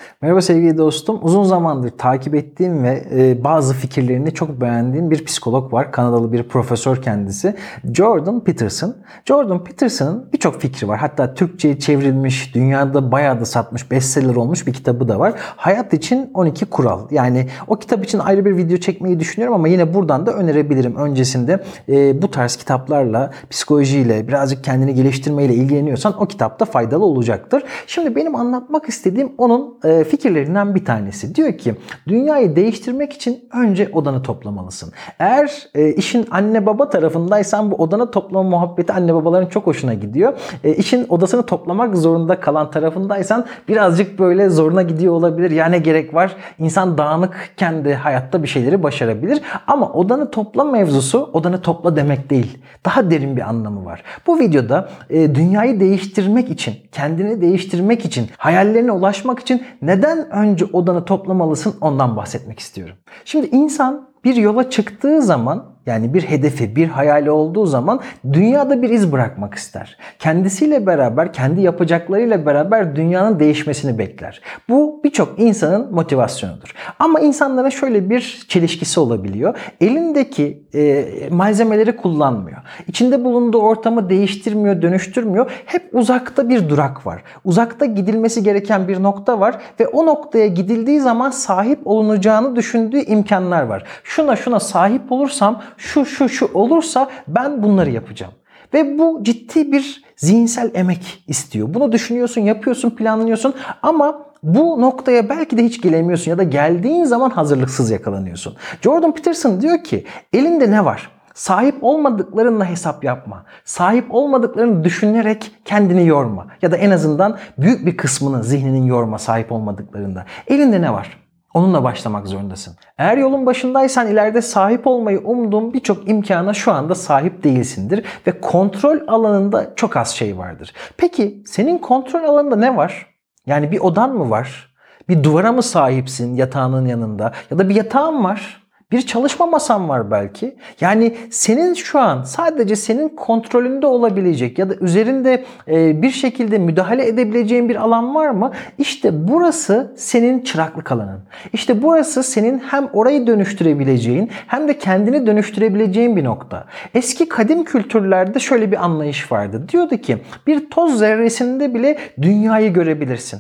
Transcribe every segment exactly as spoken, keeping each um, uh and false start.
Merhaba sevgili dostum. Uzun zamandır takip ettiğim ve e, bazı fikirlerini çok beğendiğim bir psikolog var. Kanadalı bir profesör kendisi. Jordan Peterson. Jordan Peterson'ın birçok fikri var. Hatta Türkçe'ye çevrilmiş, dünyada bayağı da satmış, bestseller olmuş bir kitabı da var. Hayat için on iki Kural. Yani o kitap için ayrı bir video çekmeyi düşünüyorum ama yine buradan da önerebilirim. Öncesinde e, bu tarz kitaplarla, psikolojiyle, birazcık kendini geliştirmeyle ilgileniyorsan o kitapta faydalı olacaktır. Şimdi benim anlatmak istediğim onun e, fikirlerinden bir tanesi. Diyor ki dünyayı değiştirmek için önce odanı toplamalısın. Eğer e, işin anne baba tarafındaysan bu odanı toplama muhabbeti anne babaların çok hoşuna gidiyor. E, işin odasını toplamak zorunda kalan tarafındaysan birazcık böyle zoruna gidiyor olabilir. Ya ne gerek var? İnsan dağınıkken de hayatta bir şeyleri başarabilir. Ama odanı topla mevzusu odanı topla demek değil. Daha derin bir anlamı var. Bu videoda e, dünyayı değiştirmek için, kendini değiştirmek için, hayallerine ulaşmak için neden önce odanı toplamalısın ondan bahsetmek istiyorum. Şimdi insan bir yola çıktığı zaman, yani bir hedefi, bir hayali olduğu zaman dünyada bir iz bırakmak ister. Kendisiyle beraber, kendi yapacaklarıyla beraber dünyanın değişmesini bekler. Bu birçok insanın motivasyonudur. Ama insanlara şöyle bir çelişkisi olabiliyor. Elindeki e, malzemeleri kullanmıyor. İçinde bulunduğu ortamı değiştirmiyor, dönüştürmüyor. Hep uzakta bir durak var. Uzakta gidilmesi gereken bir nokta var ve o noktaya gidildiği zaman sahip olunacağını düşündüğü imkanlar var. Şuna şuna sahip olursam, şu şu şu olursa ben bunları yapacağım. Ve bu ciddi bir zihinsel emek istiyor. Bunu düşünüyorsun, yapıyorsun, planlıyorsun ama bu noktaya belki de hiç gelemiyorsun ya da geldiğin zaman hazırlıksız yakalanıyorsun. Jordan Peterson diyor ki elinde ne var? Sahip olmadıklarınla hesap yapma. Sahip olmadıklarını düşünerek kendini yorma. Ya da en azından büyük bir kısmını zihninin yorma sahip olmadıklarında. Elinde ne var? Onunla başlamak zorundasın. Eğer yolun başındaysan ileride sahip olmayı umduğun birçok imkana şu anda sahip değilsindir ve kontrol alanında çok az şey vardır. Peki senin kontrol alanında ne var? Yani bir odan mı var? Bir duvara mı sahipsin yatağının yanında? Ya da bir yatağın var? Bir çalışma masan var belki. Yani senin şu an sadece senin kontrolünde olabilecek ya da üzerinde bir şekilde müdahale edebileceğin bir alan var mı? İşte burası senin çıraklık alanın. İşte burası senin hem orayı dönüştürebileceğin hem de kendini dönüştürebileceğin bir nokta. Eski kadim kültürlerde şöyle bir anlayış vardı. Diyordu ki bir toz zerresinde bile dünyayı görebilirsin.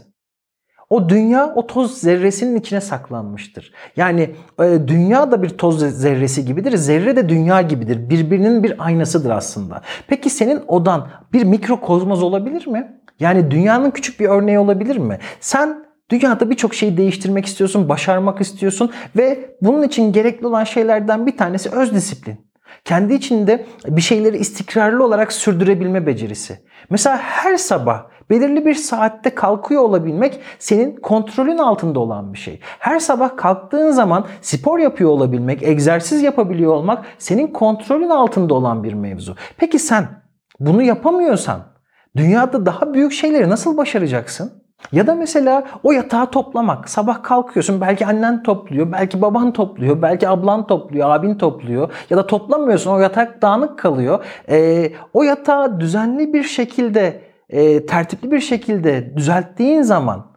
O dünya o toz zerresinin içine saklanmıştır. Yani e, dünya da bir toz zerresi gibidir. Zerre de dünya gibidir. Birbirinin bir aynasıdır aslında. Peki senin odan bir mikrokozmoz olabilir mi? Yani dünyanın küçük bir örneği olabilir mi? Sen dünyada birçok şeyi değiştirmek istiyorsun, başarmak istiyorsun ve bunun için gerekli olan şeylerden bir tanesi öz disiplin. Kendi içinde bir şeyleri istikrarlı olarak sürdürebilme becerisi. Mesela her sabah belirli bir saatte kalkıyor olabilmek senin kontrolün altında olan bir şey. Her sabah kalktığın zaman spor yapıyor olabilmek, egzersiz yapabiliyor olmak senin kontrolün altında olan bir mevzu. Peki sen bunu yapamıyorsan dünyada daha büyük şeyleri nasıl başaracaksın? Ya da mesela o yatağı toplamak. Sabah kalkıyorsun, belki annen topluyor, belki baban topluyor, belki ablan topluyor, abin topluyor. Ya da toplamıyorsun, o yatak dağınık kalıyor. Ee, o yatağı düzenli bir şekilde, e, tertipli bir şekilde düzelttiğin zaman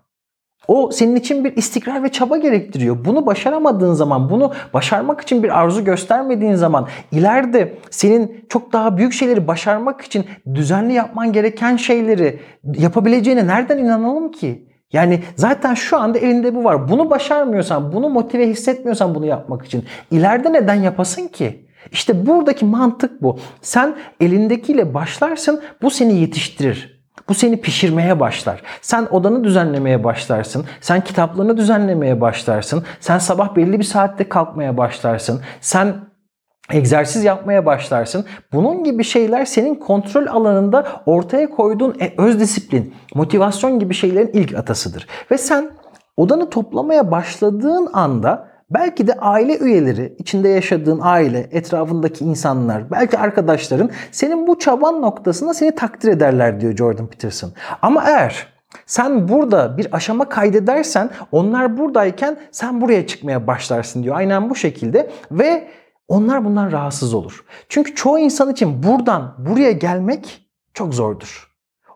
o senin için bir istikrar ve çaba gerektiriyor. Bunu başaramadığın zaman, bunu başarmak için bir arzu göstermediğin zaman ileride senin çok daha büyük şeyleri başarmak için düzenli yapman gereken şeyleri yapabileceğine nereden inanalım ki? Yani zaten şu anda elinde bu var. Bunu başarmıyorsan, bunu motive hissetmiyorsan bunu yapmak için ileride neden yapasın ki? İşte buradaki mantık bu. Sen elindekiyle başlarsın, bu seni yetiştirir. Bu seni pişirmeye başlar. Sen odanı düzenlemeye başlarsın. Sen kitaplarını düzenlemeye başlarsın. Sen sabah belli bir saatte kalkmaya başlarsın. Sen egzersiz yapmaya başlarsın. Bunun gibi şeyler senin kontrol alanında ortaya koyduğun öz disiplin, motivasyon gibi şeylerin ilk atasıdır. Ve sen odanı toplamaya başladığın anda belki de aile üyeleri, içinde yaşadığın aile, etrafındaki insanlar, belki arkadaşların senin bu çaban noktasında seni takdir ederler diyor Jordan Peterson. Ama eğer sen burada bir aşama kaydedersen onlar buradayken sen buraya çıkmaya başlarsın diyor. Aynen bu şekilde ve onlar bundan rahatsız olur. Çünkü çoğu insan için buradan buraya gelmek çok zordur.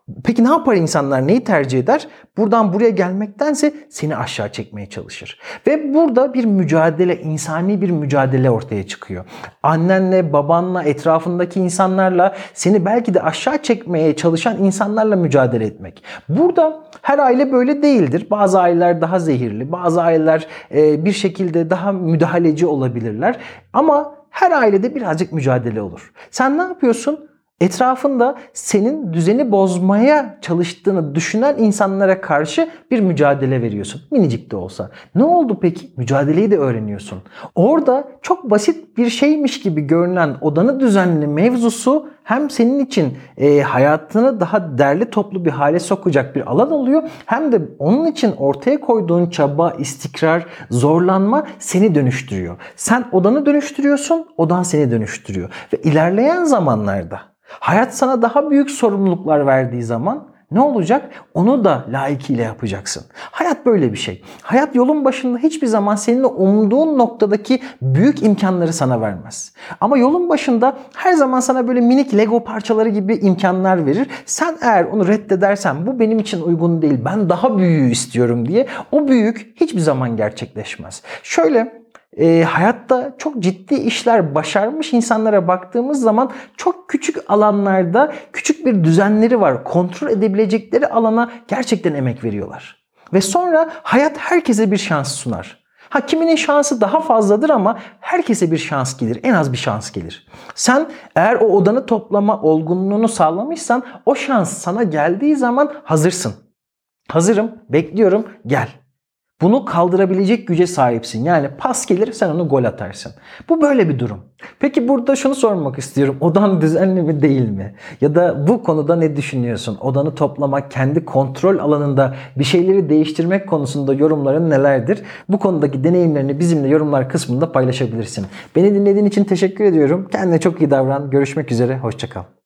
Peki ne yapar insanlar? Neyi tercih eder? Buradan buraya gelmektense seni aşağı çekmeye çalışır. Ve burada bir mücadele, insani bir mücadele ortaya çıkıyor. Annenle, babanla, etrafındaki insanlarla, seni belki de aşağı çekmeye çalışan insanlarla mücadele etmek. Burada her aile böyle değildir. Bazı aileler daha zehirli, bazı aileler bir şekilde daha müdahaleci olabilirler. Ama her ailede birazcık mücadele olur. Sen ne yapıyorsun? Etrafında senin düzeni bozmaya çalıştığını düşünen insanlara karşı bir mücadele veriyorsun. Minicik de olsa. Ne oldu peki? Mücadeleyi de öğreniyorsun. Orada çok basit bir şeymiş gibi görünen odanı düzenli mevzusu hem senin için e, hayatını daha derli toplu bir hale sokacak bir alan oluyor. Hem de onun için ortaya koyduğun çaba, istikrar, zorlanma seni dönüştürüyor. Sen odanı dönüştürüyorsun, odan seni dönüştürüyor. Ve ilerleyen zamanlarda hayat sana daha büyük sorumluluklar verdiği zaman ne olacak? Onu da layıkıyla yapacaksın. Hayat böyle bir şey. Hayat yolun başında hiçbir zaman senin umduğun noktadaki büyük imkanları sana vermez. Ama yolun başında her zaman sana böyle minik Lego parçaları gibi imkanlar verir. Sen eğer onu reddedersen, bu benim için uygun değil, ben daha büyüğü istiyorum diye, o büyük hiçbir zaman gerçekleşmez. Şöyle E, hayatta çok ciddi işler başarmış insanlara baktığımız zaman çok küçük alanlarda küçük bir düzenleri var. Kontrol edebilecekleri alana gerçekten emek veriyorlar. Ve sonra hayat herkese bir şans sunar. Ha, kiminin şansı daha fazladır ama herkese bir şans gelir. En az bir şans gelir. Sen eğer o odanı toplama olgunluğunu sağlamışsan, o şans sana geldiği zaman hazırsın. Hazırım, bekliyorum, gel. Bunu kaldırabilecek güce sahipsin. Yani pas gelir, sen onu gol atarsın. Bu böyle bir durum. Peki burada şunu sormak istiyorum. Odan düzenli mi değil mi? Ya da bu konuda ne düşünüyorsun? Odanı toplamak, kendi kontrol alanında bir şeyleri değiştirmek konusunda yorumların nelerdir? Bu konudaki deneyimlerini bizimle yorumlar kısmında paylaşabilirsin. Beni dinlediğin için teşekkür ediyorum. Kendine çok iyi davran. Görüşmek üzere. Hoşça kal.